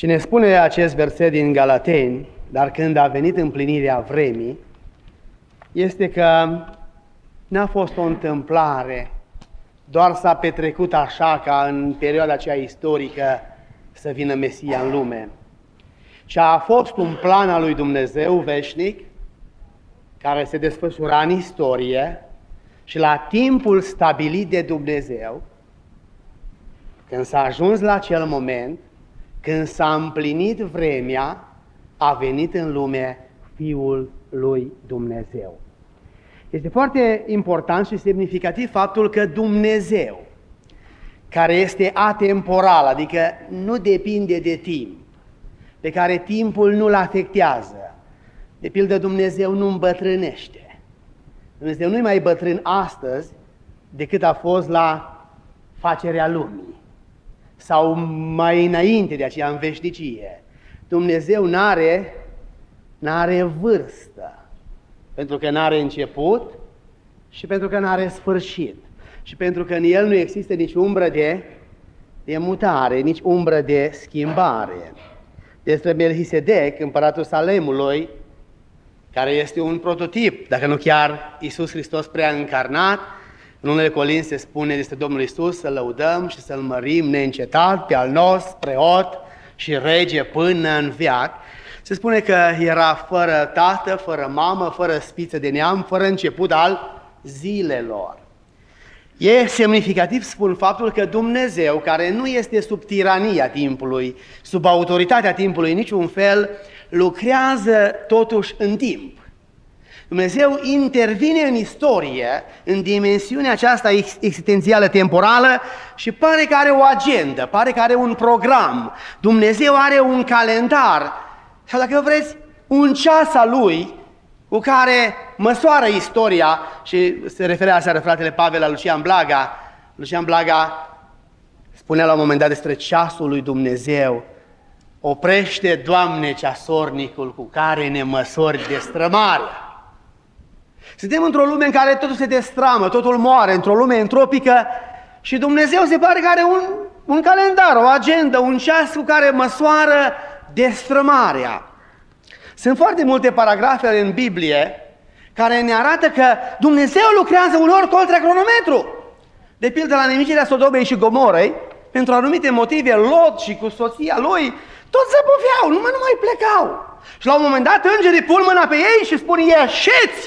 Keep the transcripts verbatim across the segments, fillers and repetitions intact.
Și ne spune acest verset din Galateni, dar când a venit împlinirea vremii, este că n-a fost o întâmplare, doar s-a petrecut așa ca în perioada aceea istorică să vină Mesia în lume. Și a fost un plan al lui Dumnezeu veșnic, care se desfășura în istorie și la timpul stabilit de Dumnezeu, când s-a ajuns la acel moment, când s-a împlinit vremea, a venit în lume Fiul lui Dumnezeu. Este foarte important și semnificativ faptul că Dumnezeu, care este atemporal, adică nu depinde de timp, pe care timpul nu-l afectează. De pildă, Dumnezeu nu îmbătrânește. Dumnezeu nu-i mai bătrân astăzi decât a fost la facerea lumii sau mai înainte de aceea, în veșnicie. Dumnezeu n-are, n-are vârstă, pentru că n-are început și pentru că n-are sfârșit. Și pentru că în El nu există nici umbră de, de mutare, nici umbră de schimbare. Despre Melchisedec, împăratul Salemului, care este un prototip, dacă nu chiar Iisus Hristos prea încarnat, în unele colini se spune despre Domnul Iisus să lăudăm și să-L mărim neîncetat pe al nostru preot și rege până în veac. Se spune că era fără tată, fără mamă, fără spiță de neam, fără început al zilelor. E semnificativ, spun, faptul că Dumnezeu, care nu este sub tirania timpului, sub autoritatea timpului în niciun fel, lucrează totuși în timp. Dumnezeu intervine în istorie, în dimensiunea aceasta existențială temporală și pare că are o agendă, pare că are un program. Dumnezeu are un calendar, sau dacă vreți, un ceas al Lui, cu care măsoară istoria. Și se referea aseară fratele Pavel la Lucian Blaga. Lucian Blaga spunea la un moment dat despre ceasul lui Dumnezeu: oprește, Doamne, ceasornicul cu care ne măsori destrămarea. Suntem într-o lume în care totul se destramă, totul moare, într-o lume entropică și Dumnezeu se pare că are un, un calendar, o agendă, un ceas cu care măsoară destrămarea. Sunt foarte multe paragrafe în Biblie care ne arată că Dumnezeu lucrează uneori contra cronometru. De pildă, la nimicirea Sodomei și Gomorei, pentru anumite motive, Lot și cu soția lui toți zăboveau, numai nu mai plecau. Și la un moment dat îngerii pun mâna pe ei și spun: ieșiți!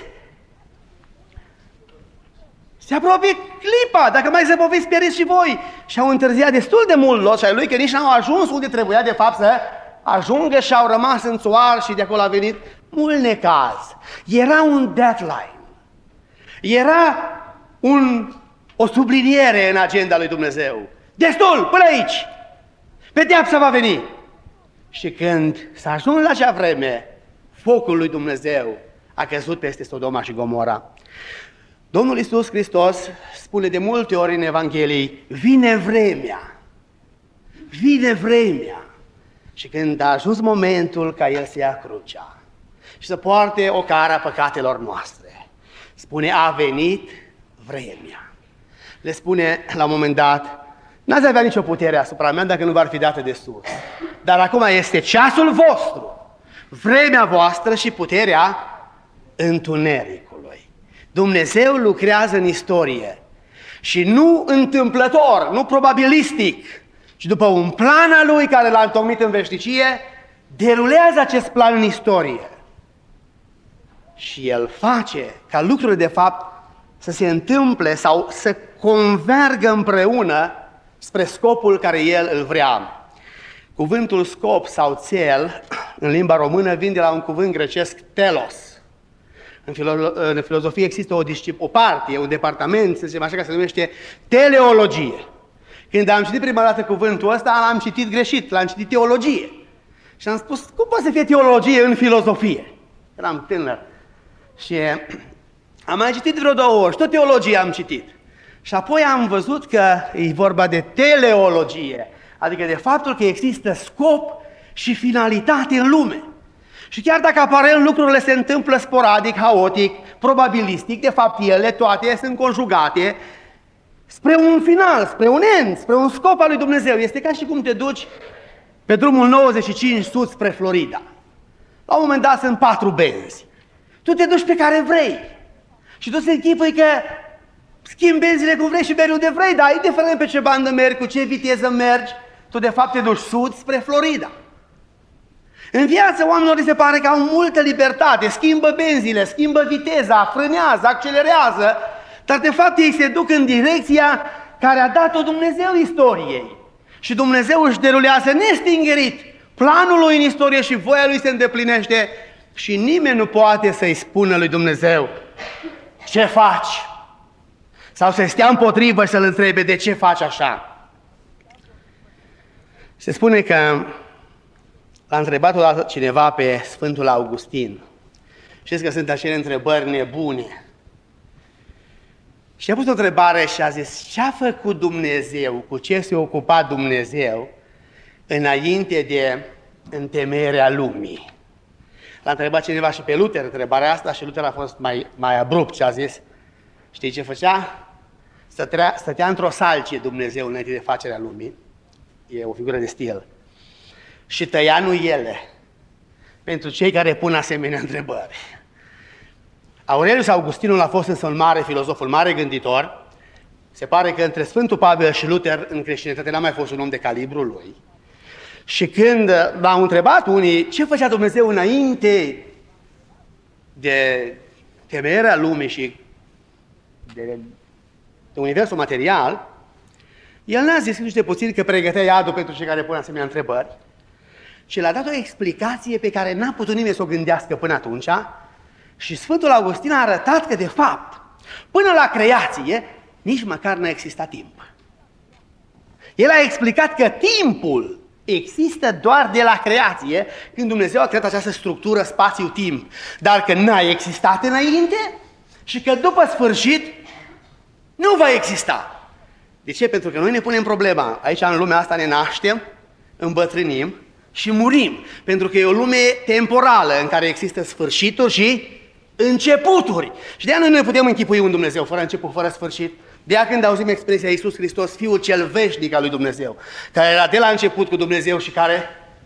Se apropie clipa, dacă mai zăboviți, pieriți și voi. Și au întârziat destul de mult Lot și ai lui, că nici n-au ajuns unde trebuia de fapt să ajungă și au rămas în țoar și de acolo a venit mult necaz. Era un deadline. Era un, o subliniere în agenda lui Dumnezeu. Destul, până aici. Pedeapsa va veni. Și când s-a ajuns la acea vreme, focul lui Dumnezeu a căzut peste Sodoma și Gomora. Domnul Iisus Hristos spune de multe ori în Evanghelii: vine vremea, vine vremea. Și când a ajuns momentul ca El să ia crucea și să poarte ocara păcatelor noastre, spune: a venit vremea. Le spune la un moment dat: n-ați avea nicio putere asupra mea dacă nu v-ar fi dată de sus. Dar acum este ceasul vostru, vremea voastră și puterea întunericului. Dumnezeu lucrează în istorie și nu întâmplător, nu probabilistic, ci după un plan al Lui care l-a întocmit în veșnicie, derulează acest plan în istorie. Și El face ca lucrurile de fapt să se întâmple sau să convergă împreună spre scopul care El îl vrea. Cuvântul scop sau țel în limba română vine de la un cuvânt grecesc telos. În, filo- în filozofie există o, discip- o parte, un departament, să zicem așa, că se numește teleologie. Când am citit prima dată cuvântul ăsta, l-am citit greșit, l-am citit teologie. Și am spus: cum poate să fie teologie în filozofie? Eram tânăr. Și am mai citit vreo două ori și tot teologie am citit. Și apoi am văzut că e vorba de teleologie, adică de faptul că există scop și finalitate în lume. Și chiar dacă aparent lucrurile se întâmplă sporadic, haotic, probabilistic, de fapt ele toate sunt conjugate spre un final, spre un end, spre un scop al lui Dumnezeu. Este ca și cum te duci pe drumul nouăzeci și cinci sud spre Florida. La un moment dat sunt patru benzi. Tu te duci pe care vrei. Și tu se închipui că schimbi benzile cum vrei și mergi unde vrei, dar indiferent pe ce bandă mergi, cu ce viteză mergi, tu de fapt te duci sud spre Florida. În viață oamenilor se pare că au multă libertate, schimbă benzile, schimbă viteza, frânează, accelerează, dar de fapt ei se duc în direcția care a dat-o Dumnezeu istoriei. Și Dumnezeu își derulează nestingerit planul lui în istorie și voia lui se îndeplinește și nimeni nu poate să-i spună lui Dumnezeu ce faci? Sau să stea împotrivă și să-L întrebe de ce faci așa. Se spune că l-a întrebat odată cineva pe Sfântul Augustin. Știți că sunt acele întrebări nebune. Și a pus o întrebare și a zis, ce-a făcut Dumnezeu, cu ce s-a ocupat Dumnezeu înainte de întemeierea lumii? L-a întrebat cineva și pe Luther întrebarea asta și Luther a fost mai, mai abrupt și a zis, știi ce făcea? Stătea, stătea într-o salcie Dumnezeu înainte de facerea lumii, e o figură de stil, și tăia nuiele pentru cei care pun asemenea întrebări. Aurelius Augustinul a fost însă un mare filozof, un mare gânditor. Se pare că între Sfântul Pavel și Luther în creștinitate n-a mai fost un om de calibrul lui. Și când l-au întrebat unii ce făcea Dumnezeu înainte de temerea lumii și de, de universul material, el n-a zis nici de puțin că pregătea iadul pentru cei care pun asemenea întrebări, și le-a dat o explicație pe care n-a putut nimeni să o gândească până atunci. Și Sfântul Augustin a arătat că, de fapt, până la creație, nici măcar n-a existat timp. El a explicat că timpul există doar de la creație, când Dumnezeu a creat această structură spațiu-timp, dar că n-a existat înainte și că după sfârșit nu va exista. De ce? Pentru că noi ne punem problema. Aici, în lumea asta, ne naștem, îmbătrânim și murim. Pentru că e o lume temporală în care există sfârșituri și începuturi. Și de-aia noi nu ne putem închipui un Dumnezeu fără început, fără sfârșit. De-aia când auzim expresia Iisus Hristos, Fiul cel veșnic al lui Dumnezeu, care era de la început cu Dumnezeu și care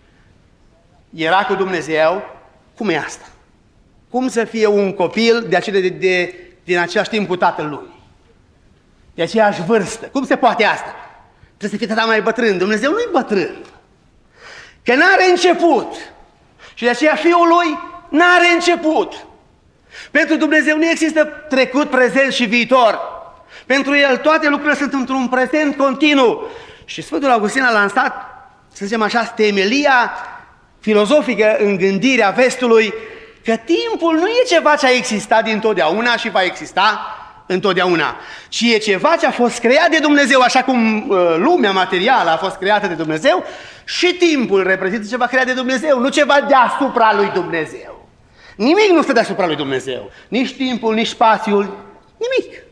era cu Dumnezeu, cum e asta? Cum să fie un copil de acele de, de, din același timp cu tatăl lui? De aceeași vârstă. Cum se poate asta? Trebuie să fie tata mai bătrân. Dumnezeu nu-i bătrân. Că n-are început. Și de aceea Fiul lui n-are început. Pentru Dumnezeu nu există trecut, prezent și viitor. Pentru El toate lucrurile sunt într-un prezent continuu. Și Sfântul Augustin a lansat, să zicem așa, temelia filozofică în gândirea vestului, că timpul nu e ceva ce a existat dintotdeauna și va exista întotdeauna, ci e ceva ce a fost creat de Dumnezeu, așa cum uh, lumea materială a fost creată de Dumnezeu, și timpul reprezintă ceva creat de Dumnezeu, nu ceva deasupra lui Dumnezeu. Nimic nu stă deasupra lui Dumnezeu, nici timpul, nici spațiul, nimic.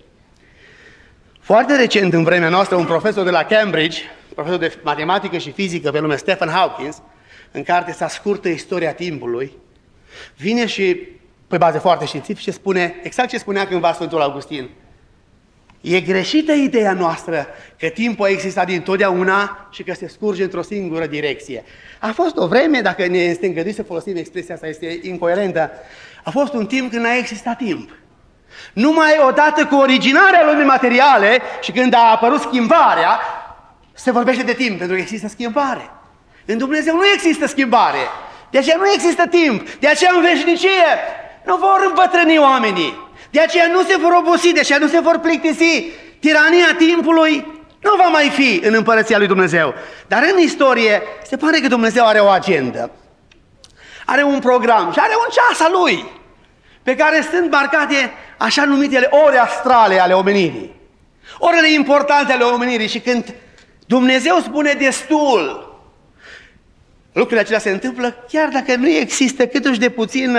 Foarte recent, în vremea noastră, un profesor de la Cambridge, profesor de matematică și fizică pe nume Stephen Hawking, în cartea sa scurtă Istoria timpului, vine și, pe baze foarte științifice, spune exact ce spunea cândva Sfântul Augustin. E greșită ideea noastră că timpul a existat dintotdeauna și că se scurge într-o singură direcție. A fost o vreme, dacă ne este îngăduit să folosim expresia asta, este incoerentă, a fost un timp când n-a existat timp. Numai odată cu originarea lumii materiale și când a apărut schimbarea, se vorbește de timp, pentru că există schimbare. În Dumnezeu nu există schimbare, de aceea nu există timp, de aceea în veșnicie nu vor îmbătrâni oamenii, de aceea nu se vor obosi, de aceea nu se vor plictisi. Tirania timpului nu va mai fi în împărăția lui Dumnezeu. Dar în istorie se pare că Dumnezeu are o agendă, are un program și are un ceas al lui, pe care sunt marcate așa numitele ore astrale ale omenirii, orele importante ale omenirii. Și când Dumnezeu spune destul, lucrurile acelea se întâmplă chiar dacă nu există câtuși de puțin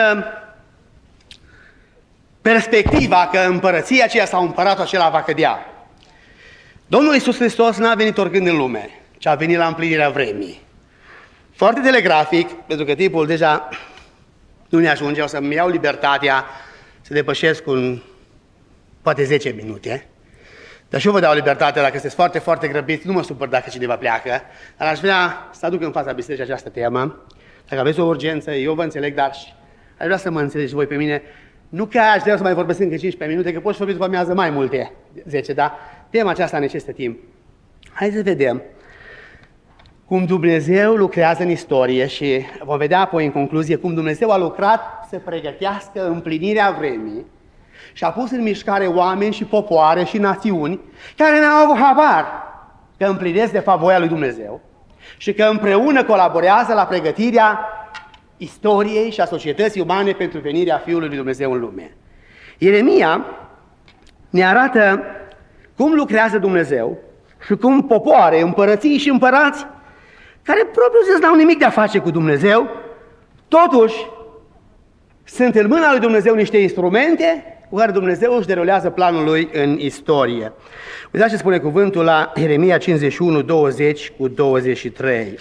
perspectiva că împărăția aceea sau împăratul acela va cădea. Domnul Iisus Hristos n-a venit oricând în lume, ci a venit la împlinirea vremii. Foarte telegrafic, pentru că timpul deja nu ne ajunge, o să-mi iau libertatea să depășesc un, poate zece minute, Dar și eu vă dau libertate, dacă sunteți foarte, foarte grăbiți, nu mă supăr dacă cineva pleacă, dar aș vrea să aduc în fața bisericii această temă. Dacă aveți o urgență, eu vă înțeleg, dar și aș vrea să mă înțelegeți voi pe mine. Nu că aș vrea să mai vorbesc încă cincisprezece minute, că pot să vorbiți după amiază mai multe, zece, da? Tema aceasta necesită timp. Hai să vedem cum Dumnezeu lucrează în istorie și vom vedea apoi în concluzie cum Dumnezeu a lucrat să pregătească împlinirea vremii și a pus în mișcare oameni și popoare și națiuni care n-au avut habar că împlinesc de fapt voia lui Dumnezeu și că împreună colaborează la pregătirea istoriei și a societății umane pentru venirea Fiului lui Dumnezeu în lume. Ieremia ne arată cum lucrează Dumnezeu și cum popoare, împărății și împărați care propriu zis n-au nimic de a face cu Dumnezeu, totuși sunt în mâna lui Dumnezeu niște instrumente cu care Dumnezeu își derulează planul lui în istorie. Uitați ce spune cuvântul la Ieremia cincizeci și unu, douăzeci cu douăzeci și trei.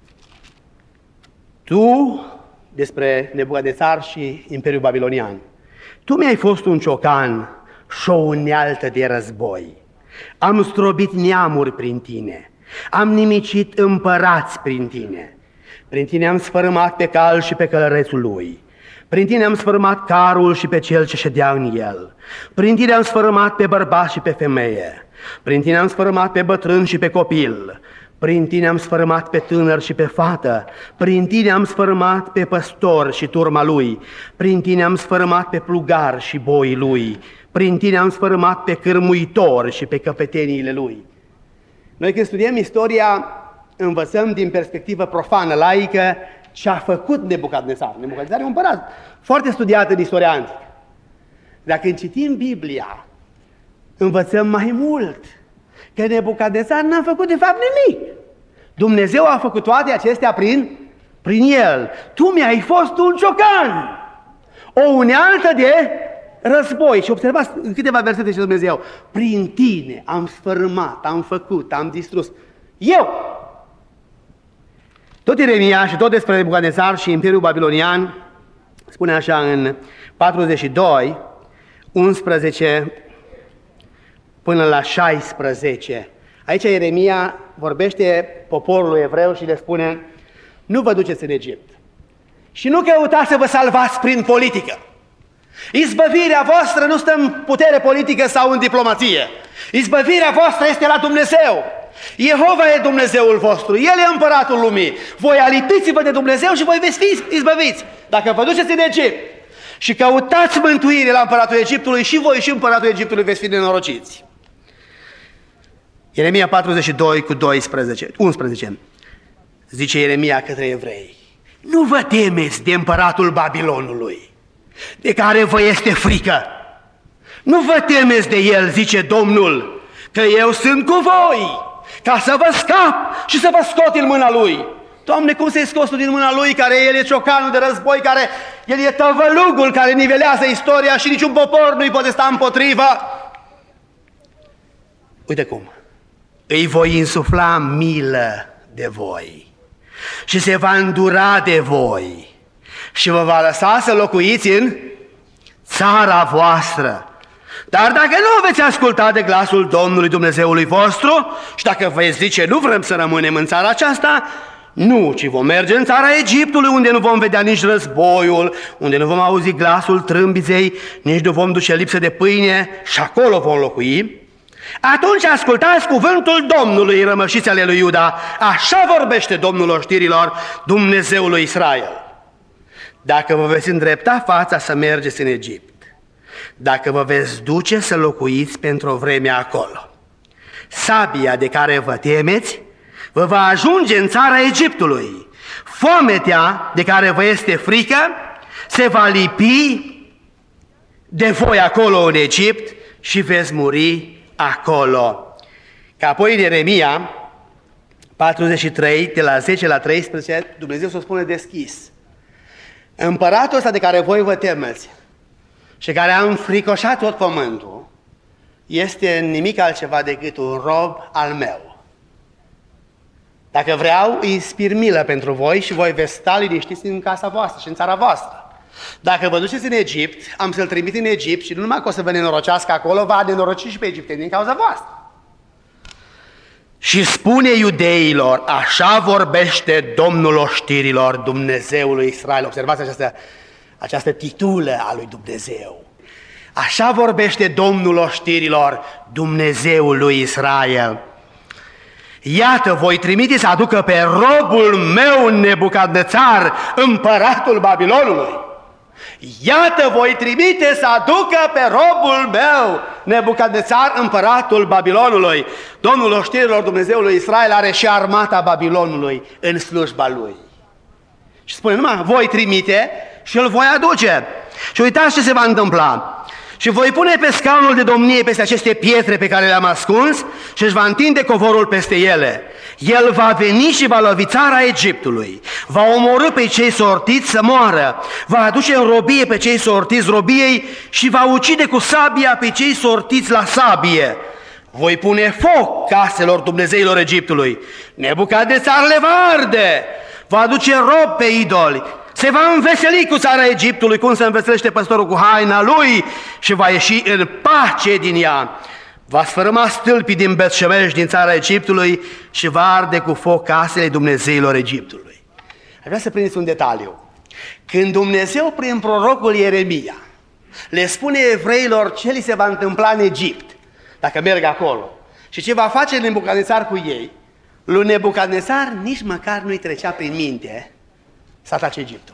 Tu, despre Nebucadnețar și Imperiul Babilonian, tu mi-ai fost un ciocan și o unealtă de război. Am zdrobit neamuri prin tine, am nimicit împărați prin tine. Prin tine am sfărâmat pe cal și pe călărețul lui. Prin tine am sfărâmat carul și pe cel ce ședea în el. Prin tine am sfărâmat pe bărbat și pe femeie. Prin tine am sfărâmat pe bătrân și pe copil. Prin tine am sfărâmat pe tânăr și pe fată. Prin tine am sfărâmat pe păstor și turma lui. Prin tine am sfărâmat pe plugar și boii lui. Prin tine am sfărâmat pe cârmuitor și pe căpeteniile lui. Noi când studiem istoria, învățăm din perspectivă profană, laică, ce a făcut Nebucadnețar. Nebucadnețar e un împărat foarte studiat în istoria antică. Dacă când citim Biblia, învățăm mai mult că Nebucadnețar n-a făcut de fapt nimic. Dumnezeu a făcut toate acestea prin, prin el. Tu mi-ai fost un ciocan, o unealtă de război. Și observați în câteva versete ce Dumnezeu: prin tine am sfărâmat, am făcut, am distrus. Eu! Tot Ieremia și tot despre Nebucadnețar și Imperiul Babilonian spune așa în patruzeci și doi, unsprezece până la șaisprezece. Aici Ieremia vorbește poporului evreu și le spune: nu vă duceți în Egipt și nu căutați să vă salvați prin politică. Izbăvirea voastră nu stă în putere politică sau în diplomație. Izbăvirea voastră este la Dumnezeu. Jehova e Dumnezeul vostru, El e împăratul lumii. Voi alipiți-vă de Dumnezeu și voi veți fi izbăviți. Dacă vă duceți în Egipt și căutați mântuire la împăratul Egiptului, și voi și împăratul Egiptului veți fi nenorociți. Ieremia patruzeci și doi cu doisprezece, unsprezece. Zice Ieremia către evrei: nu vă temeți de împăratul Babilonului, de care vă este frică. Nu vă temeți de el, zice Domnul, că eu sunt cu voi, ca să vă scap și să vă scot din mâna lui. Doamne, cum să-i scoți tu din mâna lui, care el e ciocanul de război, care el e tăvălugul care nivelează istoria și niciun popor nu-i poate sta împotrivă? Uite cum. Îi voi insufla milă de voi și se va îndura de voi și vă va lăsa să locuiți în țara voastră. Dar dacă nu veți asculta de glasul Domnului Dumnezeului vostru și dacă veți zice: nu vrem să rămânem în țara aceasta, nu, ci vom merge în țara Egiptului, unde nu vom vedea nici războiul, unde nu vom auzi glasul trâmbiței, nici nu vom duce lipsă de pâine și acolo vom locui, atunci ascultați cuvântul Domnului, rămășiți ale lui Iuda. Așa vorbește Domnul oștirilor, Dumnezeul lui Israel. Dacă vă veți îndrepta fața să mergeți în Egipt, dacă vă veți duce să locuiți pentru o vreme acolo, sabia de care vă temeți vă va ajunge în țara Egiptului. Foametea de care vă este frică se va lipi de voi acolo în Egipt și veți muri acolo. Că apoi în Ieremia patruzeci și trei, de la zece la treisprezece, Dumnezeu să o spune deschis: împăratul ăsta de care voi vă temeți și care a înfricoșat tot pământul este nimic altceva decât un rob al meu. Dacă vreau, îi inspir milă pentru voi și voi veți sta liniștiți în casa voastră și în țara voastră. Dacă vă duceți în Egipt, am să-l trimit în Egipt și nu numai că o să vă nenorocească acolo, va nenoroci și pe egipteni din cauza voastră. și spune iudeilor, așa vorbește Domnul oștirilor, Dumnezeul lui Israel. Observați această, această titulă a lui Dumnezeu. Așa vorbește Domnul oștirilor, Dumnezeul lui Israel. Iată, voi trimite să aducă pe robul meu Nebucadnețar, împăratul Babilonului. Iată, voi trimite să aducă pe robul meu Nebucadnețar, împăratul Babilonului. Domnul oștirilor, Dumnezeul lui Israel, are și armata Babilonului în slujba lui. Și spune numai, voi trimite și îl voi aduce. Și uitați ce se va întâmpla. Și voi pune pe scaunul de domnie peste aceste pietre pe care le-am ascuns și își va întinde covorul peste ele. El va veni și va lovi țara Egiptului, va omorî pe cei sortiți să moară, va aduce în robie pe cei sortiți robiei și va ucide cu sabia pe cei sortiți la sabie. Voi pune foc caselor Dumnezeilor Egiptului, Nebucadnețar le va arde, va aduce rob pe idoli, se va înveseli cu țara Egiptului, cum se înveselește păstorul cu haina lui, și va ieși în pace din ea. Va sfărâma stâlpii din Bet-Șemeș, din țara Egiptului, și va arde cu foc casele Dumnezeilor Egiptului. Aș vrea să prindeți un detaliu. Când Dumnezeu, prin prorocul Ieremia, le spune evreilor ce li se va întâmpla în Egipt, dacă merg acolo, și ce va face Nebucadnețar cu ei, lui Nebucadnețar nici măcar nu-i trecea prin minte să atace Egiptul.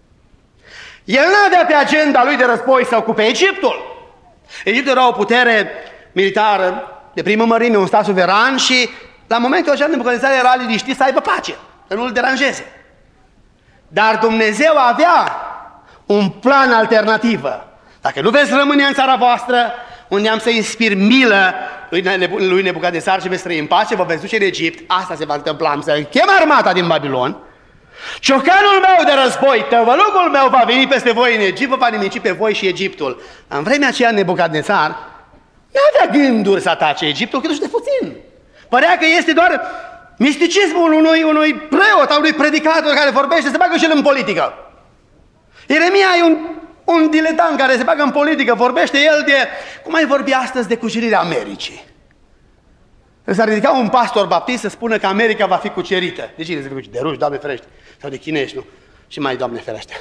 El n-avea pe agenda lui de război să ocupe Egiptul. Egiptul era o putere militară de primă mărime, un stat suveran, și la momentul acela Nebucadnețar era liniștit să aibă pace, să nu-l deranjeze. Dar Dumnezeu avea un plan alternativ. Dacă nu veți rămâne în țara voastră, unde am să inspir milă lui Nebucadnețar și veți trăi în pace, vă veți duce în Egipt, asta se va întâmpla, am să închem armata din Babilon, ciocanul meu de război, tăvălugul meu va veni peste voi în Egipt, vă va nimici pe voi și Egiptul. În vremea aceea Nebucadnețar nu avea gânduri să atace Egiptul, cât și de puțin. Părea că este doar misticismul unui, unui preot, al unui predicator care vorbește, se bagă și el în politică. Ieremia e un, un diletant care se bagă în politică, vorbește el de, cum ai vorbi astăzi, de cucerirea Americii. S-a ridicat un pastor baptist să spună că America va fi cucerită. De cine se cucerită? De ruși, Doamne ferește. Sau de chinezi, nu? Și mai, Doamne ferește.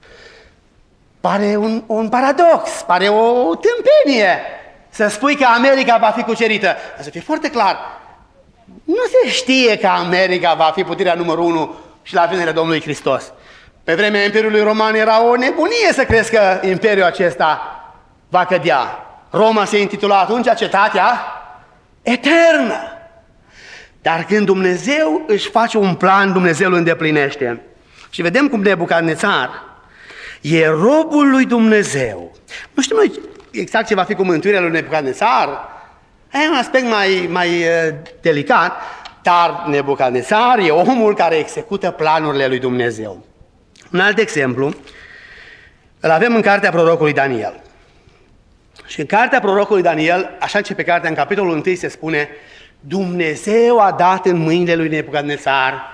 Pare un, un paradox, pare o tâmpenie să spui că America va fi cucerită. Dar să fie foarte clar, nu se știe că America va fi puterea numărul unu și la venirea Domnului Hristos. Pe vremea Imperiului Roman era o nebunie să crezi că Imperiul acesta va cădea. Roma se intitula atunci Cetatea Eternă. Dar când Dumnezeu își face un plan, Dumnezeu îl îndeplinește. Și vedem cum Nebucadnețar e robul lui Dumnezeu. Nu știm noi exact ce va fi cu mântuirea lui Nebucadnețar. E un aspect mai, mai uh, delicat, dar Nebucadnețar e omul care execută planurile lui Dumnezeu. Un alt exemplu îl avem în cartea prorocului Daniel. Și în cartea prorocului Daniel, așa începe cartea, în capitolul unu se spune: Dumnezeu a dat în mâinile lui Nebucadnețar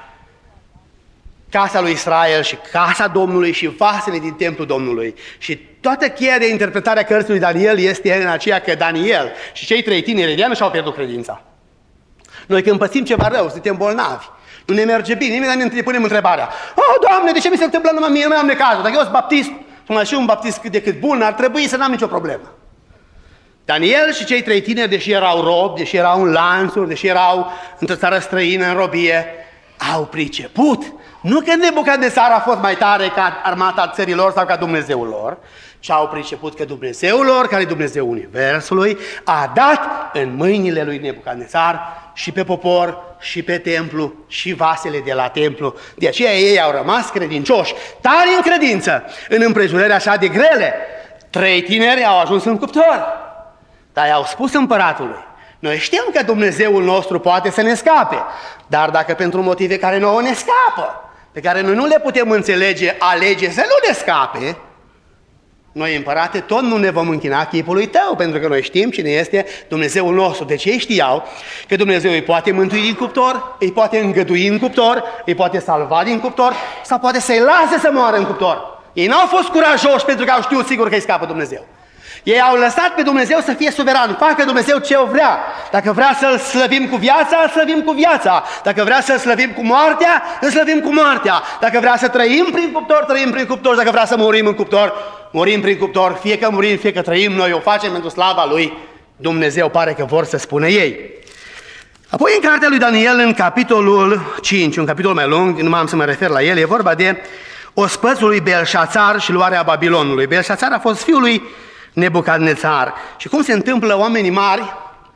casa lui Israel și casa Domnului și vasele din templul Domnului. Și toată cheia de interpretare a cărții lui Daniel este în aceea că Daniel și cei trei tineri de și-au pierdut credința. Noi când pățim ceva rău, suntem bolnavi, nu ne merge bine, nimeni ne punem întrebarea: oh, Doamne, de ce mi se întâmplă numai mie, nu mai am necazul? Dacă eu sunt baptist, și un baptist cât de cât bun, ar trebui să n-am nicio problemă. Daniel și cei trei tineri, deși erau robi, deși erau în lanțuri, deși erau într-o țară străină, în robie, au priceput. Nu că Nebucadnețar a fost mai tare ca armata țărilor sau ca Dumnezeul lor, ci au priceput că Dumnezeul lor, care e Dumnezeul Universului, a dat în mâinile lui Nebucadnețar și pe popor, și pe templu, și vasele de la templu. De aceea ei au rămas credincioși, tari în credință, în împrejurări așa de grele. Trei tineri au ajuns în cuptor. Dar i-au spus împăratului: noi știm că Dumnezeul nostru poate să ne scape, dar dacă pentru motive care nouă ne scapă, pe care noi nu le putem înțelege, alege să nu ne scape, noi, împărate, tot nu ne vom închina chipului tău, pentru că noi știm cine este Dumnezeul nostru. Deci ei știau că Dumnezeu îi poate mântui din cuptor, îi poate îngădui în cuptor, îi poate salva din cuptor, sau poate să-i lase să moară în cuptor. Ei n-au fost curajoși pentru că au știut sigur că îi scapă Dumnezeu. Ei au lăsat pe Dumnezeu să fie suveran, facă Dumnezeu ce o vrea. Dacă vrea să-L slăvim cu viața, îl slăvim cu viața. Dacă vrea să-L slăvim cu moartea, îl slăvim cu moartea. Dacă vrea să trăim prin cuptor, trăim prin cuptor. Dacă vrea să murim în cuptor, murim prin cuptor. Fie că murim, fie că trăim, noi o facem pentru slava Lui Dumnezeu, pare că vor să spună ei. Apoi în cartea lui Daniel, în capitolul cinci, un capitol mai lung, nu am să mă refer la el, e vorba de ospățul lui Belșațar și luarea Babilonului. Belșațar a fost fiul lui Nebucadnețar. Și cum se întâmplă, oamenii mari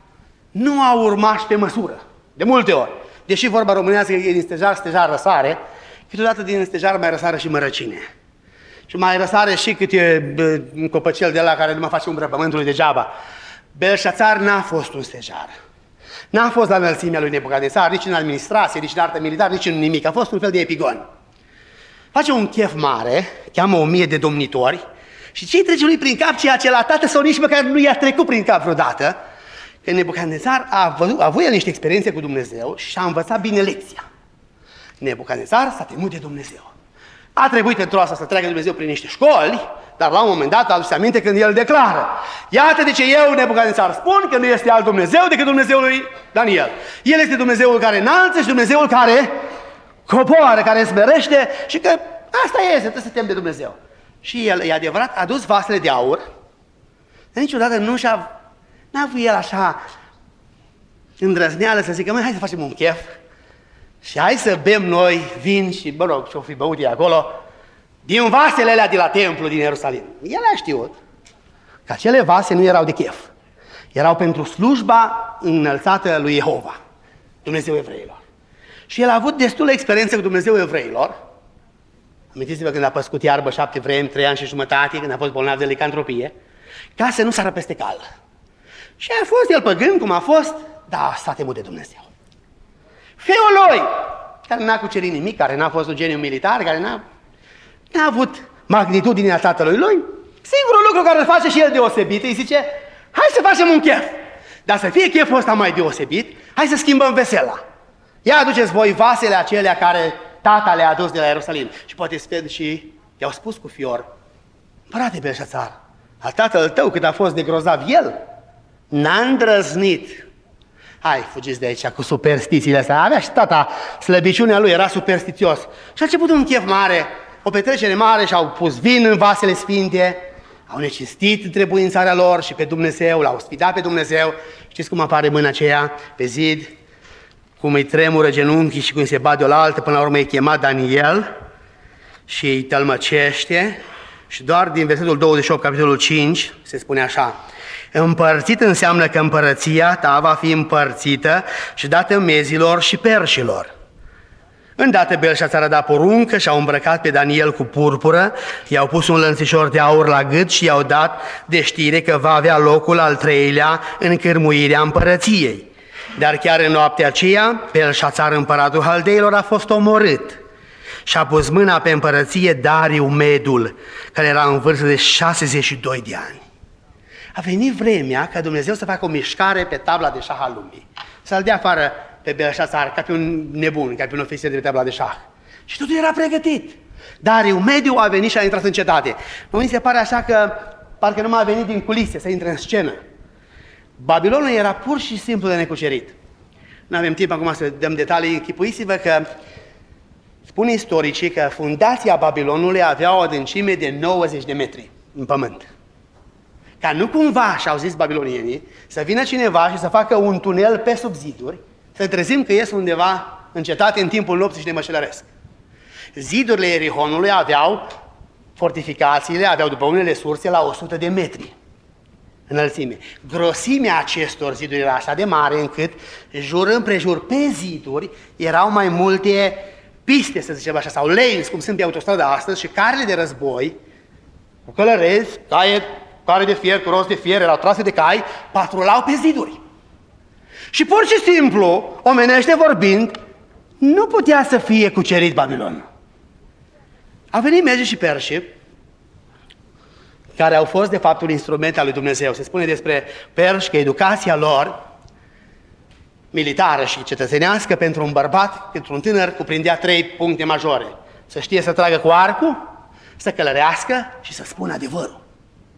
nu au urmași pe măsură, de multe ori. Deși vorba românească e din stejar, stejar răsare, câteodată din stejar mai răsare și mărăcine. Și mai răsare și câte un copăcel de la care nu mai face umbră pământului degeaba. Belșațar n-a fost un stejar. N-a fost la înălțimea lui Nebucadnețar, nici în administrație, nici în artă militară, nici în nimic. A fost un fel de epigon. Face un chef mare, cheamă o mie de domnitori și ce-i trece lui prin cap ceea ce la tată sau nici măcar nu i-a trecut prin cap vreodată, că Nebucadnețar a, văzut, a avut el niște experiențe cu Dumnezeu și a învățat bine lecția. Nebucadnețar s-a temut de Dumnezeu. A trebuit pentru asta să treacă Dumnezeu prin niște școli, dar la un moment dat a adus aminte când el declară: iată de ce eu, Nebucadnețar, spun că nu este alt Dumnezeu decât Dumnezeul lui Daniel. El este Dumnezeul care înalță și Dumnezeul care coboară, care smerește și că asta este, trebuie să te temi de Dumnezeu. Și el, e adevărat, a dus vasele de aur, dar niciodată nu și-a, n-a avut el așa îndrăzneală să zică: măi, hai să facem un chef și hai să bem noi vin și, mă rog, ce-o fi băut ei acolo, din vasele alea de la templu din Ierusalim. El a știut că acele vase nu erau de chef, erau pentru slujba înălțată lui Jehova, Dumnezeu evreilor. Și el a avut destulă experiență cu Dumnezeu evreilor. Amintiți-vă când a păscut iarbă șapte vremi, trei ani și jumătate, când a fost bolnav de licantropie, ca să nu sară peste cal. Și a fost el păgân cum a fost, dar s-a temut de Dumnezeu. Fiul lui, care n-a cucerit nimic, care n-a fost un geniu militar, care n-a, n-a avut magnitudinea tatălui lui, singurul lucru care îl face și el deosebit, îi zice: hai să facem un chef, dar să fie cheful ăsta mai deosebit, hai să schimbăm vesela. Ia aduceți voi vasele acelea care tata le-a adus de la Ierusalim. Și poate spune și i-au spus cu fior: frate Belșațar, al tatăl tău cât a fost de grozav el, n-a îndrăznit. Hai, fugiți de aici cu superstițiile astea. Avea și tata slăbiciunea lui, era superstițios. Și a început un chef mare, o petrecere mare și au pus vin în vasele sfinte, au necistit întrebuințarea lor și pe Dumnezeu, l-au sfidat pe Dumnezeu. Știți cum apare mâna aceea pe zid? Cum îi tremură genunchii și cum se bat de oaltă, până la urmă e chemat Daniel și îi tălmăcește. Și doar din versetul douăzeci și opt, capitolul cinci, se spune așa: împărțit înseamnă că împărăția ta va fi împărțită și dată mezilor și perșilor. Îndată Belșațar a dat poruncă și au îmbrăcat pe Daniel cu purpură, i-au pus un lănțișor de aur la gât și i-au dat de știre că va avea locul al treilea în cârmuirea împărăției. Dar chiar în noaptea aceea, Belșațar, împăratul Haldeilor, a fost omorât și a pus mâna pe împărăție Dariu Medul, care era în vârstă de șaizeci și doi de ani. A venit vremea ca Dumnezeu să facă o mișcare pe tabla de șah al lumii, să-l dea afară pe Belșațar ca pe un nebun, ca pe un ofițer de pe tabla de șah. Și totul era pregătit. Dariu Mediu a venit și a intrat în cetate. Nu mi se pare așa că parcă nu a venit din culise să intre în scenă. Babilonul era pur și simplu de necucerit. Nu avem timp acum să dăm detalii, închipuiți-vă că spun istoricii că fundația Babilonului avea o adâncime de nouăzeci de metri în pământ. Ca nu cumva, și-au zis babilonienii, să vină cineva și să facă un tunel pe sub ziduri, să trezim că ies undeva în cetate în timpul nopții și ne mășelăresc. Zidurile Ierihonului aveau, fortificațiile aveau după unele surse la o sută de metri înălțime. Grosimea acestor ziduri era așa de mare încât jur împrejur pe ziduri erau mai multe piste, să zicem așa, sau lanes, cum sunt pe autostradă astăzi, și carele de război, cu călărezi, caie, care de fier, cu rost de fier, erau trase de cai, patrulau pe ziduri. Și pur și simplu, omenește vorbind, nu putea să fie cucerit Babilon. Au venit Megi și Perși, care au fost de fapt un instrument al lui Dumnezeu. Se spune despre perși că educația lor, militară și cetățenească, pentru un bărbat, pentru un tânăr, cuprindea trei puncte majore. Să știe să tragă cu arcul, să călărească și să spună adevărul.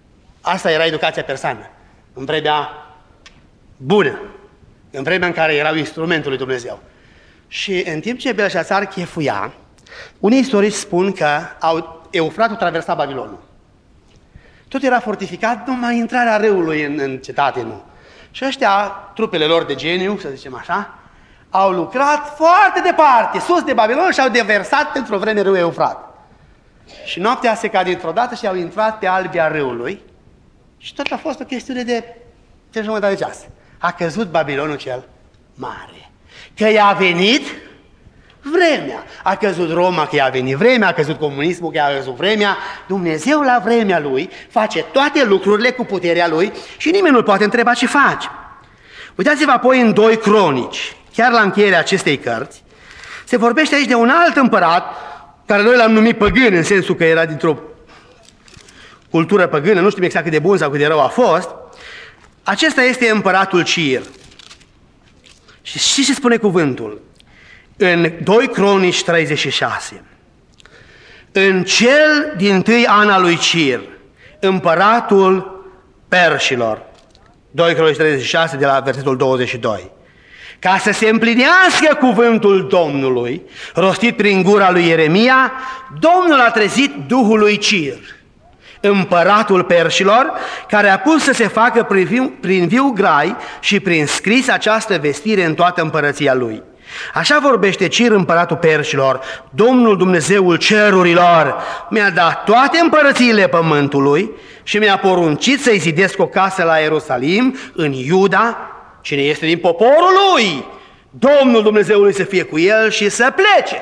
Asta era educația persană, în vremea bună, în vremea în care erau instrumentul lui Dumnezeu. Și în timp ce Belșațar chefuia, unii istorici spun că au, Eufratul traversa Babilonul. Tot era fortificat, numai intrarea râului în, în cetate nu. Și ăștia, trupele lor de geniu, să zicem așa, au lucrat foarte departe, sus de Babilon și au deversat pentru o vreme râul Eufrat. Și noaptea a secat dintr-o dată și au intrat pe albia râului și tot a fost o chestiune de trei jumătate de ceas. A căzut Babilonul cel mare. Că i-a venit vremea. A căzut Roma că i-a venit vremea, a căzut comunismul că i-a căzut vremea. Dumnezeu la vremea Lui face toate lucrurile cu puterea Lui și nimeni nu poate întreba ce face. Uitați-vă apoi în doi Cronici, chiar la încheierea acestei cărți, se vorbește aici de un alt împărat, care noi l-am numit păgân, în sensul că era dintr-o cultură păgână, nu știm exact cât de bun sau cât de rău a fost. Acesta este împăratul Cir. Și și se spune cuvântul în doi Cronici treizeci și șase. În cel dintâi an al lui Cir, împăratul Perșilor, doi Cronici treizeci și șase de la versetul douăzeci și doi. Ca să se împlinească cuvântul Domnului, rostit prin gura lui Ieremia, Domnul a trezit Duhul lui Cir, împăratul Perșilor, care a pus să se facă prin viu, prin viu grai și prin scris această vestire în toată împărăția lui. Așa vorbește Cir, împăratul Perșilor: Domnul Dumnezeul cerurilor mi-a dat toate împărățiile pământului și mi-a poruncit să-i zidesc o casă la Ierusalim, în Iuda. Cine este din poporul lui, Domnul Dumnezeului să fie cu el și să plece.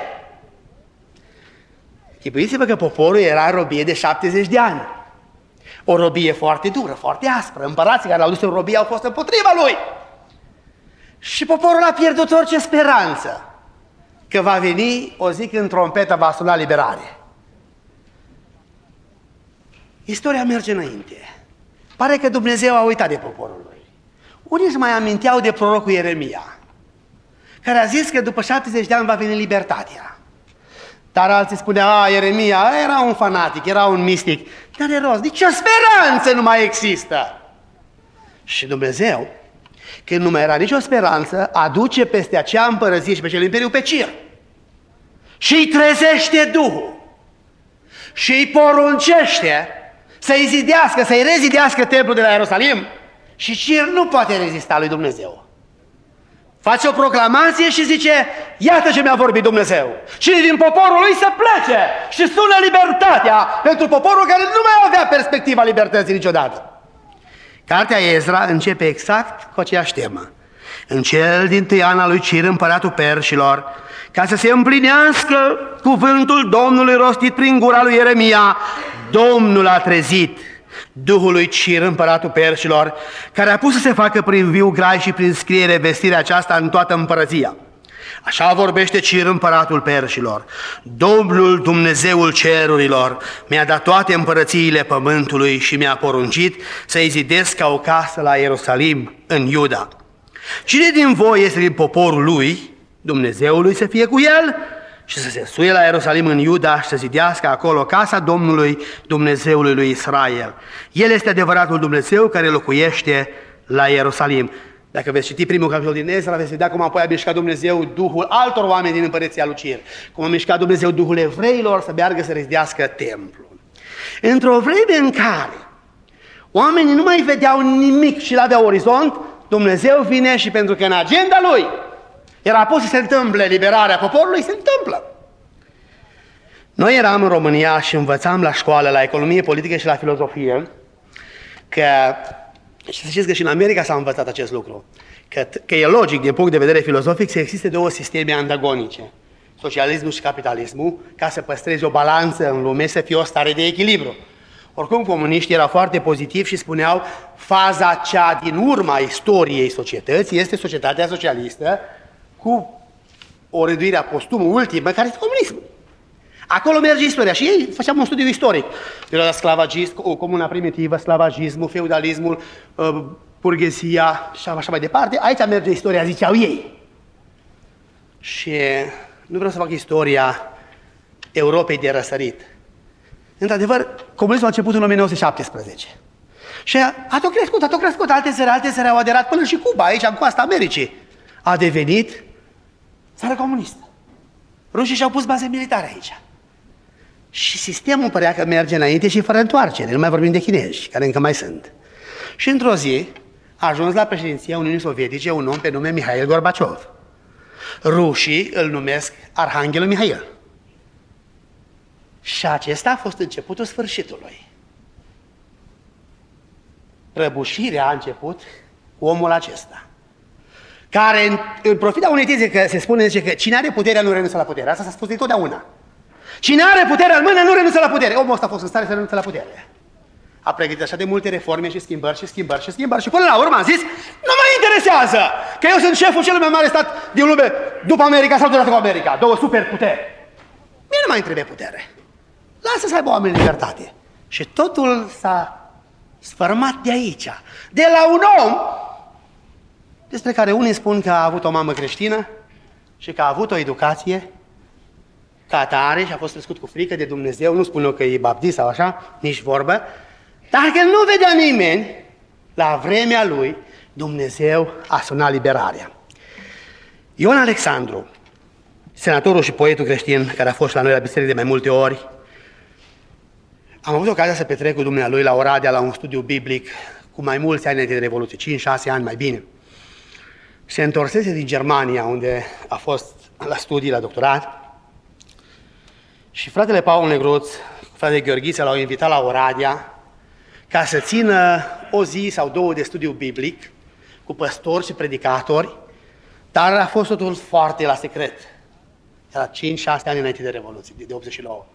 Chipuiți-vă că poporul era în robie de șaptezeci de ani. O robie foarte dură, foarte aspră. Împărații care l-au dus în robie au fost împotriva lui. Și poporul a pierdut orice speranță că va veni o zi când trompeta va suna liberare. Istoria merge înainte. Pare că Dumnezeu a uitat de poporul lui. Unii își mai aminteau de prorocul Ieremia, care a zis că după șaptezeci de ani va veni libertatea. Dar alții spuneau: a, Ieremia era un fanatic, era un mistic. Dar e rost, nicio speranță nu mai există. Și Dumnezeu, când nu mai era nicio speranță, aduce peste acea împărăție și pe cel imperiu pe Cir și îi trezește Duhul și îi poruncește să-i zidească, să-i rezidească templul de la Ierusalim. Și Cir nu poate rezista lui Dumnezeu. Face o proclamație și zice: iată ce mi-a vorbit Dumnezeu. Și din poporul lui să plece și sună libertatea pentru poporul care nu mai avea perspectiva libertății niciodată. Cartea Ezra începe exact cu aceeași temă. În cel dintâi an al lui Cir, împăratul Perșilor, ca să se împlinească cuvântul Domnului rostit prin gura lui Ieremia, Domnul a trezit Duhul lui Cir, împăratul Perșilor, care a pus să se facă prin viu grai și prin scriere vestirea aceasta în toată împărăția. Așa vorbește Cir, împăratul Perșilor: Domnul Dumnezeul cerurilor mi-a dat toate împărățiile pământului și mi-a poruncit să-i zidesc ca o casă la Ierusalim, în Iuda. Cine din voi este din poporul lui, Dumnezeului să fie cu el, și să se suie la Ierusalim în Iuda și să zidească acolo casa Domnului, Dumnezeului lui Israel. El este adevăratul Dumnezeu care locuiește la Ierusalim. Dacă veți citi primul capitol din Ezra, veți vedea cum apoi a mișcat Dumnezeu Duhul altor oameni din împărăția lui Cir, cum a mișcat Dumnezeu Duhul evreilor să meargă să rezidească templul. Într-o vreme în care oamenii nu mai vedeau nimic și l-aveau orizont, Dumnezeu vine și pentru că în agenda lui era pus să se întâmple liberarea poporului, se întâmplă. Noi eram în România și învățam la școală, la economie politică și la filozofie, că, și să știți că și în America s-a învățat acest lucru, că, că e logic din punct de vedere filozofic să existe două sisteme antagonice, socialismul și capitalismul, ca să păstrezi o balanță în lume, să fie o stare de echilibru. Oricum, comuniștii erau foarte pozitivi și spuneau: faza cea din urma istoriei societății este societatea socialistă, cu o rânduire a postumul ultimă, care este comunismul. Acolo merge istoria și ei făceam un studiu istoric. Perioada sclavagism, o comuna primitivă, sclavagismul, feudalismul, burghesia și așa mai departe. Aici merge istoria, ziceau ei. Și nu vreau să fac istoria Europei de răsărit. Într-adevăr, comunismul a început în o mie nouă sute șaptesprezece. Și a tot crescut, a tot crescut, alte țări, alte țări au aderat până și Cuba, aici, în coasta Americii. A devenit țară comunistă. Rușii și-au pus baze militare aici. Și sistemul părea că merge înainte și fără întoarcere, nu mai vorbim de chinezi, care încă mai sunt. Și într-o zi a ajuns la președinția Uniunii Sovietice un om pe nume Mihail Gorbaciov. Rușii îl numesc Arhanghelul Mihail. Și acesta a fost începutul sfârșitului. Prăbușirea a început cu omul acesta, care, în, în profita unei teze că se spune zice, că cine are puterea nu renunță la putere. Asta s-a spus de totdeauna. Cine are puterea în mână nu renunță la putere. Omul ăsta a fost în stare să renunță la putere. A pregătit așa de multe reforme și schimbări și schimbări și schimbări și până la urmă a zis: nu mă interesează că eu sunt șeful cel mai mare stat din lume după America sau deodată cu America. Două superputeri. Mie nu mai trebuie putere. Lasă să aibă oamenii libertate. Și totul s-a sfărmat de aici. De la un om despre care unii spun că a avut o mamă creștină și că a avut o educație ca atare și a fost crescut cu frică de Dumnezeu. Nu spun eu că e baptist sau așa, nici vorbă. Dar că nu vedea nimeni, la vremea lui, Dumnezeu a sunat liberarea. Ion Alexandru, senatorul și poetul creștin, care a fost la noi la biserică de mai multe ori, am avut ocazia să petrec cu dumnealui la Oradea, la un studiu biblic, cu mai mulți ani de Revoluție, cinci șase ani mai bine. Se întorsese din Germania, unde a fost la studii, la doctorat, și fratele Paul Negruț, fratele Gheorghiță, l-au invitat la Oradea ca să țină o zi sau două de studiu biblic cu păstori și predicatori, dar a fost totul foarte la secret. Era cinci șase ani înainte de Revoluție, de optzeci și nouă.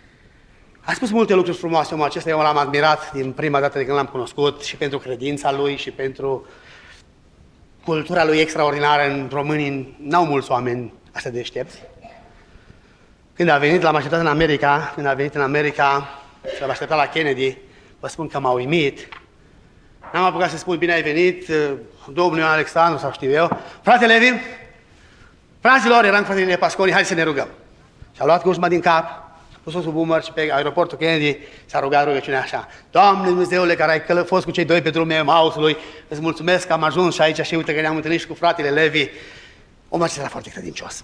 A spus multe lucruri frumoase omul acesta, eu l-am admirat din prima dată de când l-am cunoscut și pentru credința lui și pentru cultura lui extraordinară. În românii n-au mulți oameni așa deștepți. Când a venit, l-am așteptat în America, când a venit în America și l-am așteptat la Kennedy, vă spun că m-a uimit. N-am apucat să spun bine ai venit, domnul Ion Alexandru sau știu eu. Frate Levi, fraților, eram fratele Pasconi, hai să ne rugăm. Și-a luat cușma din cap, a pus-o sub umăr și pe aeroportul Kennedy s-a rugat rugăciunea așa: Doamne Dumnezeule, care ai călăfos cu cei doi pe drumul Emausului, îți mulțumesc că am ajuns și aici și uite că ne-am întâlnit și cu fratele Levi. Omul acesta era foarte credincios.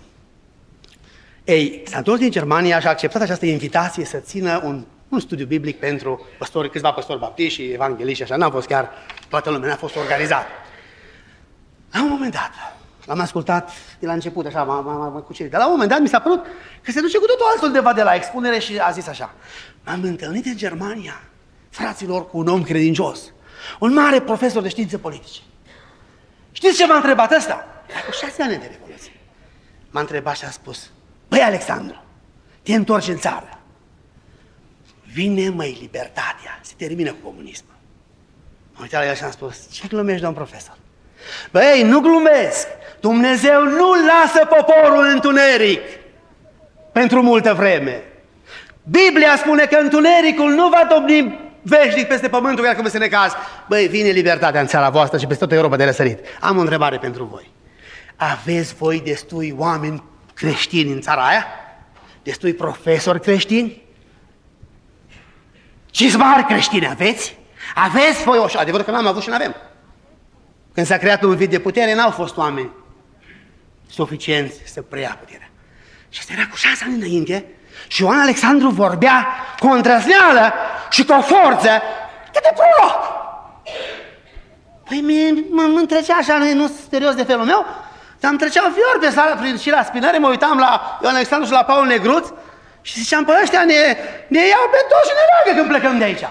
Ei, s-a întors din Germania și a acceptat această invitație să țină un, un studiu biblic pentru păstori, câțiva păstori baptiști și evangheliști, așa, n-a fost chiar toată lumea, n-a fost organizat. La un moment dat, l-am ascultat de la început, așa, m-am cucerit, dar la un moment dat mi s-a părut că se duce cu totul altundeva de la expunere și a zis așa: m-am întâlnit în Germania, fraților, cu un om credincios, un mare profesor de științe politice. Știți ce m-a întrebat ăsta? Cu șase ani de Revoluție. M-a întrebat și a spus: băi, Alexandru, te întorci în țară. Vine, măi, libertatea, se termină cu comunismul. M-am uitat la el și am spus: ce glumești, domn profesor? Băi, nu glumesc! Dumnezeu nu lasă poporul în întuneric pentru multă vreme. Biblia spune că întunericul nu va domni veșnic peste pământul care cum se necaz. Băi, vine libertatea în țara voastră și peste toată Europa de răsărit. Am o întrebare pentru voi. Aveți voi destui oameni creștini în țara aia? Destui profesori creștini? Cizmari creștini aveți? Aveți voi o... Adevărul că n-am avut și n-avem. Când s-a creat un vid de putere, n-au fost oameni suficienți să preia puterea. Și asta era cu șase ani înainte și Ioan Alexandru vorbea cu o îndrăzneală și cu o forță cât de proroc. Păi mă întrecea așa, nu serios de felul meu, dar îmi treceau fior pe sală și la spinare, mă uitam la Ioan Alexandru și la Paul Negruț și ziceam: pe ăștia ne, ne iau pe toți și ne roagă când plecăm de aici.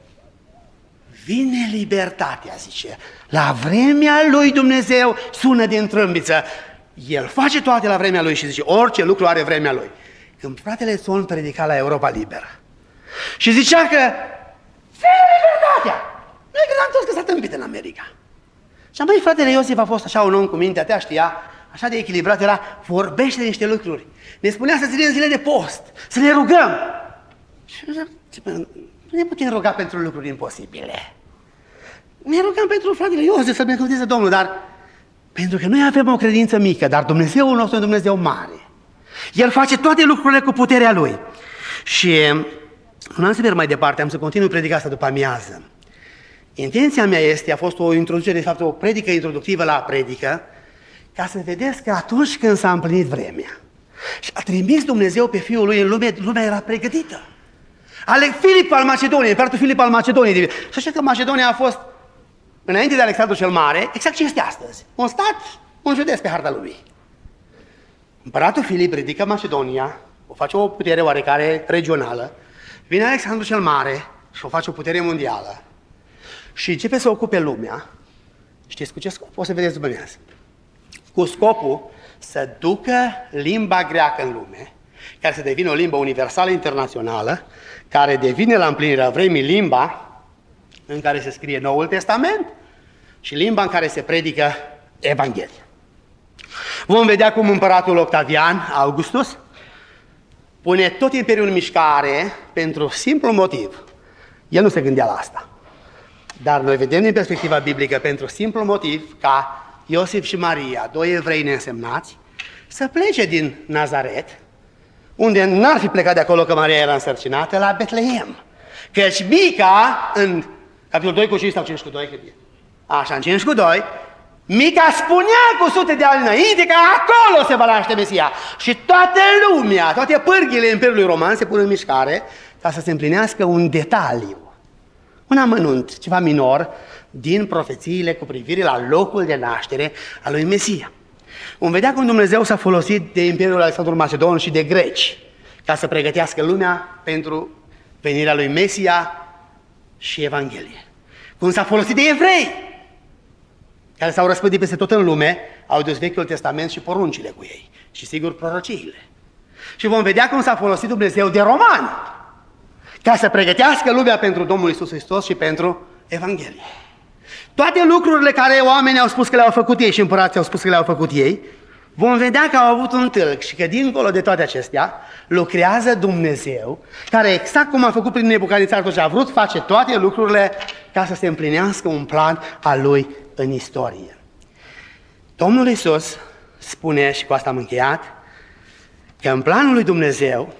Vine libertatea, zice, la vremea lui Dumnezeu sună din trâmbiță. El face toate la vremea lui și zice, orice lucru are vremea lui. Când fratele Țon predica la Europa Liberă și zicea că vine libertatea, noi credeam toți că s-a tâmpit în America. Și apoi fratele Iosif a fost așa un om cu mintea, te știa, așa de echilibrat era, vorbește de niște lucruri. Ne spunea să ținem zile de post, să ne rugăm. Și nu ne putem ruga pentru lucruri imposibile. Ne rugăm pentru fratele Iosif să binecuvânteze Domnul, dar pentru că noi avem o credință mică, dar Dumnezeul nostru e Dumnezeu mare. El face toate lucrurile cu puterea Lui. Și nu am să merg mai departe, am să continui predica asta după amiază. Intenția mea este, a fost o introducere, de fapt o predică introductivă la predică, ca să vedeți că atunci când s-a împlinit vremea și a trimis Dumnezeu pe Fiul Lui în lume, lumea era pregătită. Ale Filip al Macedoniei, împăratul Filip al Macedoniei. Și așa că Macedonia a fost, înainte de Alexandru cel Mare, exact ce este astăzi. Un stat, un județ pe harta lumii. Împăratul Filip ridică Macedonia, o face o putere oarecare regională, vine Alexandru cel Mare și o face o putere mondială și începe să ocupe lumea. Știți cu ce scop? O să vedeți după mine. Cu scopul să ducă limba greacă în lume, care să devină o limbă universală internațională, care devine la împlinirea vremii limba în care se scrie Noul Testament și limba în care se predică Evanghelia. Vom vedea cum împăratul Octavian, Augustus, pune tot imperiul în mișcare pentru simplu motiv. El nu se gândea la asta. Dar noi vedem din perspectiva biblică pentru simplu motiv ca Iosif și Maria, doi evrei neînsemnați, să plece din Nazaret, unde n-ar fi plecat de acolo că Maria era însărcinată, la Betlehem. Căci Mica, în capitolul doi cu cinci sau cinci cu doi, cât e? Așa, în cinci cu doi, Mica spunea cu sute de ani înainte că acolo se va naște Mesia. Și toată lumea, toate pârghile Imperiului Roman se pun în mișcare ca să se împlinească un detaliu, un amănunt, ceva minor, din profețiile cu privire la locul de naștere al lui Mesia. Vom vedea cum Dumnezeu s-a folosit de Imperiul Alexandru Macedon și de greci ca să pregătească lumea pentru venirea lui Mesia și Evanghelie. Cum s-a folosit de evrei, care s-au răspândit peste tot în lume, au dus Vechiul Testament și poruncile cu ei și sigur prorociile. Și vom vedea cum s-a folosit Dumnezeu de romani ca să pregătească lumea pentru Domnul Iisus Hristos și pentru Evanghelie. Toate lucrurile care oamenii au spus că le-au făcut ei și împărații au spus că le-au făcut ei, vom vedea că au avut un tâlc și că dincolo de toate acestea lucrează Dumnezeu, care exact cum a făcut prin Nebucadnețar ce a vrut, face toate lucrurile ca să se împlinească un plan al lui în istorie. Domnul Iisus spune, și cu asta am încheiat, că în planul lui Dumnezeu,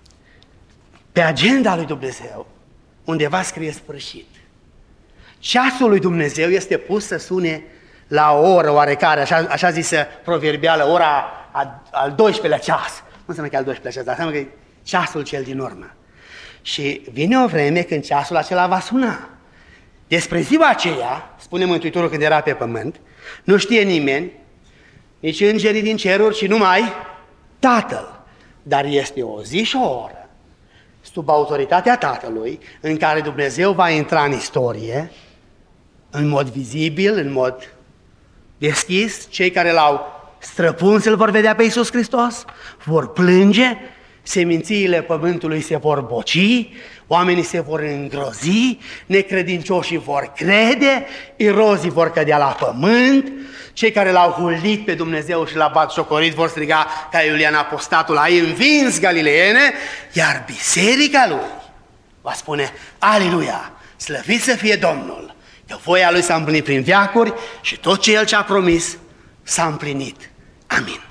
pe agenda lui Dumnezeu, undeva scrie sfârșit. Ceasul lui Dumnezeu este pus să sune la o oră oarecare, așa, așa zisă proverbială, ora a, al doisprezecelea ceas. Nu înseamnă că e al doisprezecelea ceas, dar înseamnă că e ceasul cel din urmă. Și vine o vreme când ceasul acela va suna. Despre ziua aceea, spune Mântuitorul când era pe pământ, nu știe nimeni, nici îngerii din ceruri, ci numai Tatăl. Dar este o zi și o oră, sub autoritatea Tatălui, în care Dumnezeu va intra în istorie, în mod vizibil, în mod deschis. Cei care l-au străpuns îl vor vedea pe Iisus Hristos, vor plânge, semințiile pământului se vor boci, oamenii se vor îngrozi, necredincioșii vor crede, irozii vor cădea la pământ, cei care l-au hulit pe Dumnezeu și l-au batjocorit vor striga ca Iulian Apostatul, ai învins Galileene, iar biserica lui va spune, Aleluia, slăvit să fie Domnul, că voia lui s-a împlinit prin veacuri și tot ce el ce-a promis s-a împlinit. Amin.